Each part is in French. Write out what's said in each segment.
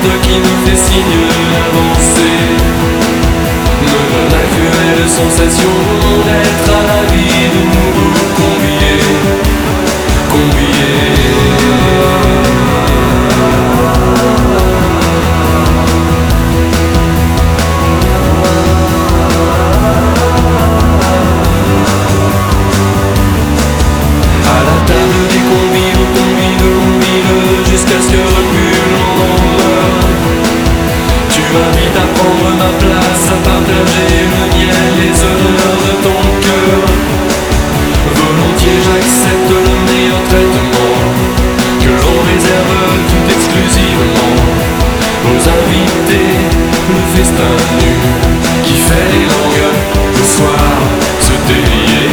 porte qui me fait signe d'avancer, me donne la cruelle sensation d'être à la vie de nouveau convié, convié. À la table des convives, on convive jusqu'à ce que recule l'ombre. Tu m'invites à prendre ma place, à partager le miel, les honneurs de ton cœur. Volontiers j'accepte le meilleur traitement, que l'on réserve tout exclusivement aux invités. Le festin nu qui fait les langues le soir se délier.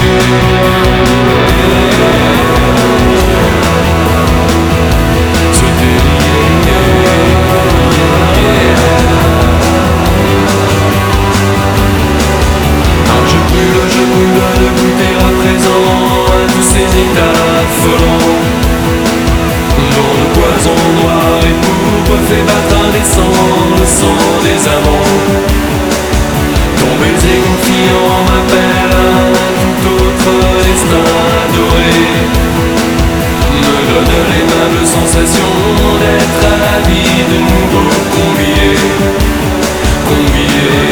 Je brûle de goûter à présent à tous ces états affolants, dont le poison noir et pourpre fait battre indécent le sang des amants. Ton baiser confiant m'appelle à un tout autre destin adoré, me donne l'aimable sensation d'être à la vie de nouveau convié, convié.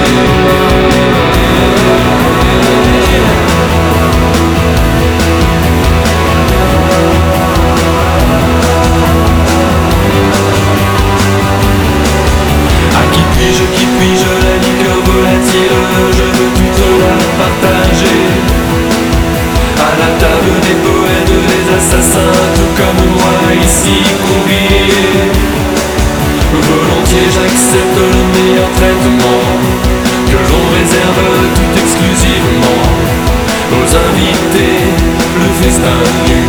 Qui puis-je la liqueur volatile, je veux toute la partager. À la table des poètes, des assassins, tout comme moi ici conviés. Volontiers j'accepte le meilleur traitement, que l'on réserve tout exclusivement aux invités. Le festin nu